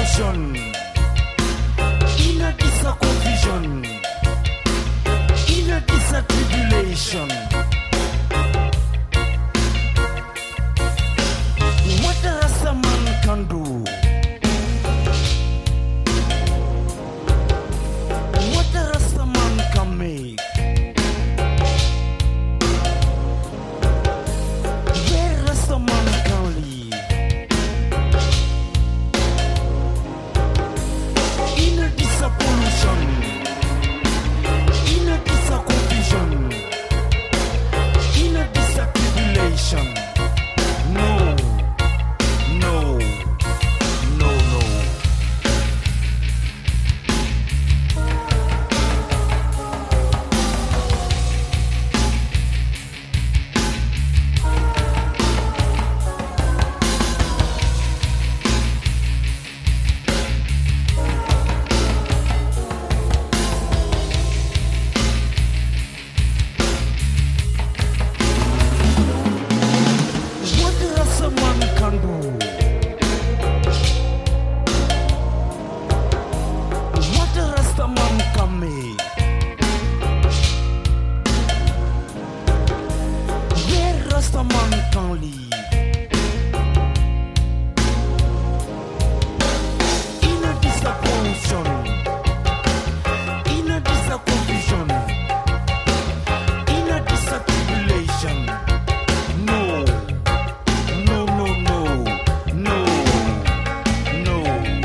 pollution. In a this a confusion. In a this a tribulation. What a Rasta man can do. What a Rasta man can make. Where Rasta man can live. In a this a pollution. In a this a confusion. In a this a tribulation. No. No, no, no. What the Rasta man can do? What the Rasta man can make? Where Rasta man can live? In a disappointment, in a disconfusion, in a tribulation. No, no, no, no, no, no.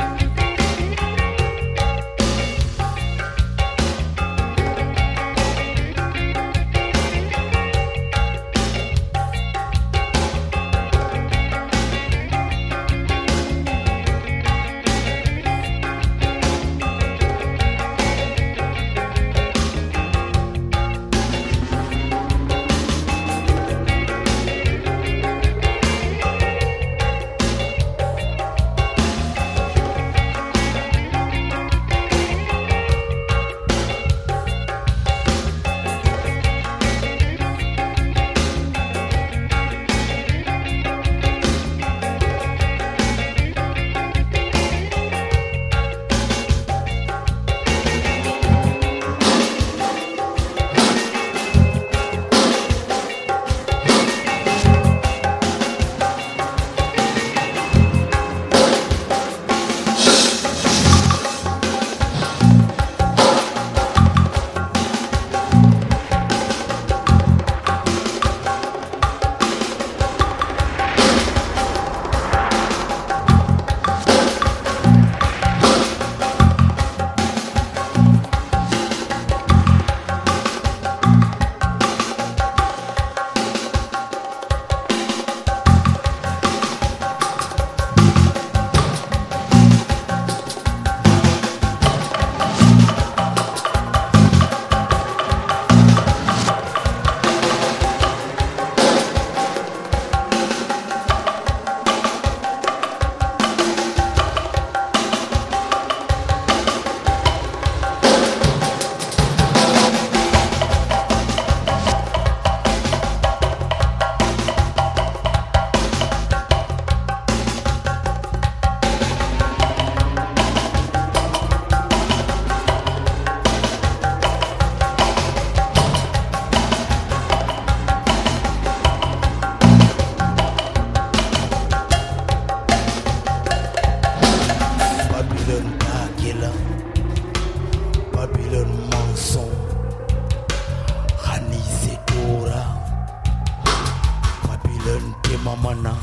Mamana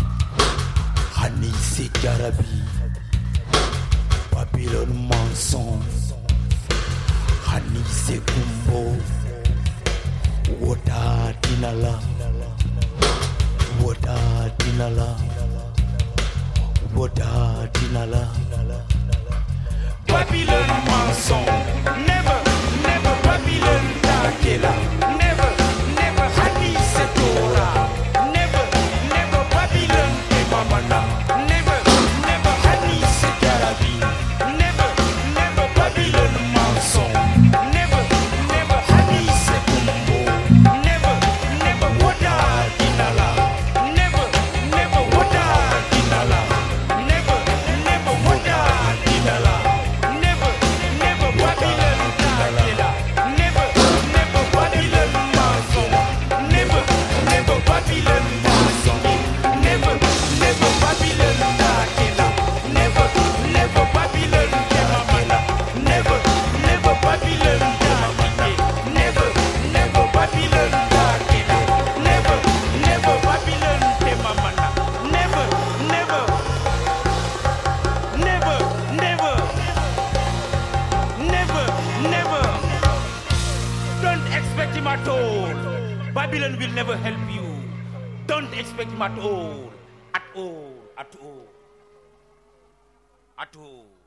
Hani Jarabi Babylon mensonge Hani Kumbo Wota Dinala Wota Dinala Wota Dinala Babylon mensonge Never, never Babylon Takela Never, never Hani Setora Never, never Hani Jarabi. Never, never Babylon mensonge. Never, never Hani Kumbo. Never, never Wota Dinala. Never, never Wota Dinala. Never, never Wota will never help you. Don't expect him at all. At all. At all. At all.